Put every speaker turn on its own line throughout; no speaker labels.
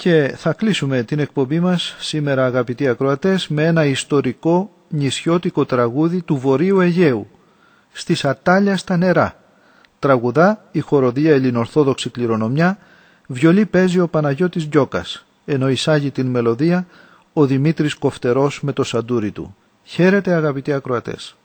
Και θα κλείσουμε την εκπομπή μας σήμερα, αγαπητοί ακροατές, με ένα ιστορικό νησιώτικο τραγούδι του Βορείου Αιγαίου, «Στις Ατάλια στα νερά». Τραγουδά η χοροδία Ελληνορθόδοξη Κληρονομιά, βιολί παίζει ο Παναγιώτης Γκιόκας, ενώ εισάγει την μελωδία ο Δημήτρης Κοφτερός με το σαντούρι του. Χαίρετε, αγαπητοί ακροατές.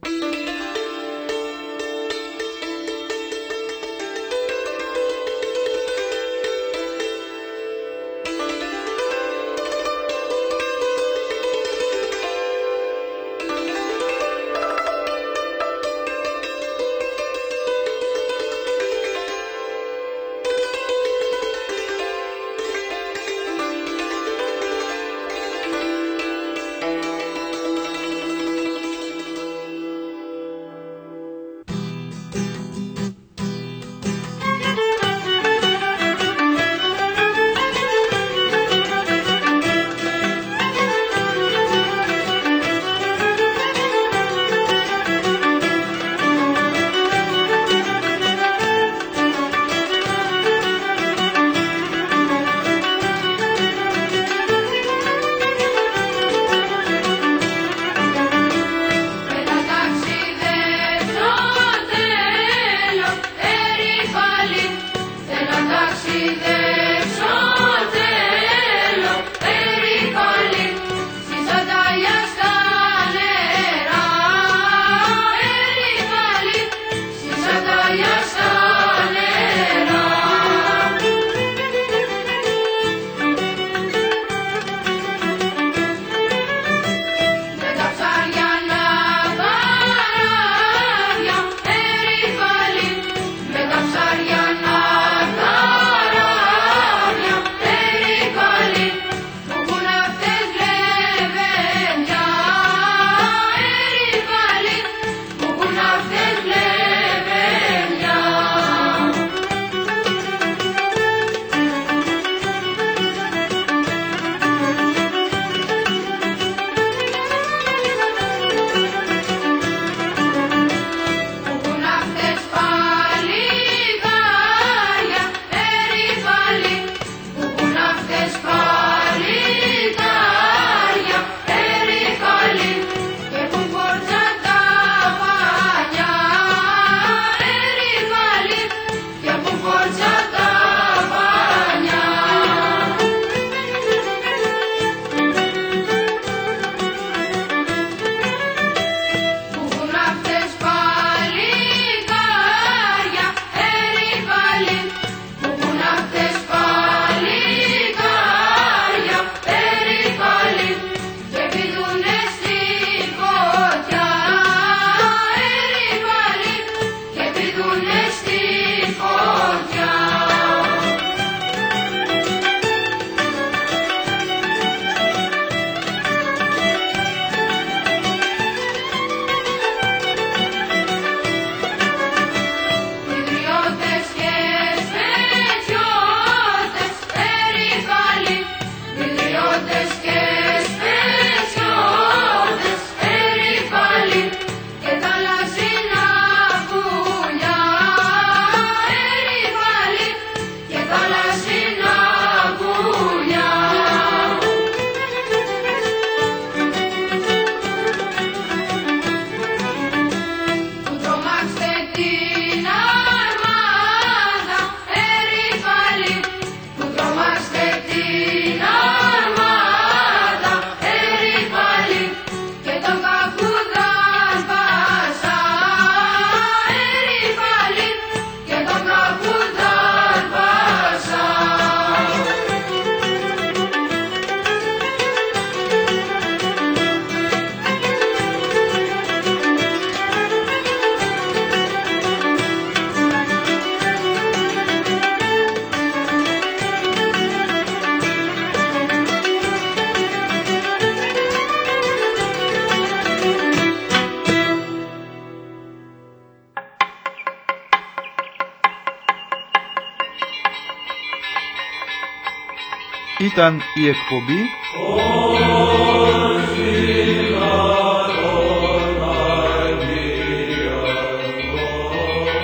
Ήταν η εκπομπή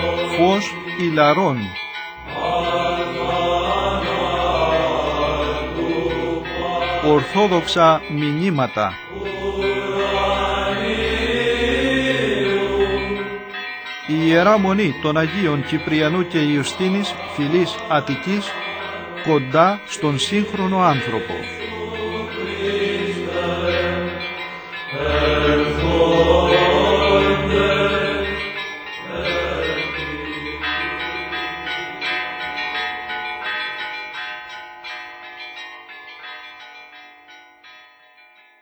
Φως Ηλαρών. ορθόδοξα μηνύματα. Η Ιερά Μονή των Αγίων Κυπριανού και Ιουστίνης, φυλής Αττικής, κοντά στον σύγχρονο άνθρωπο.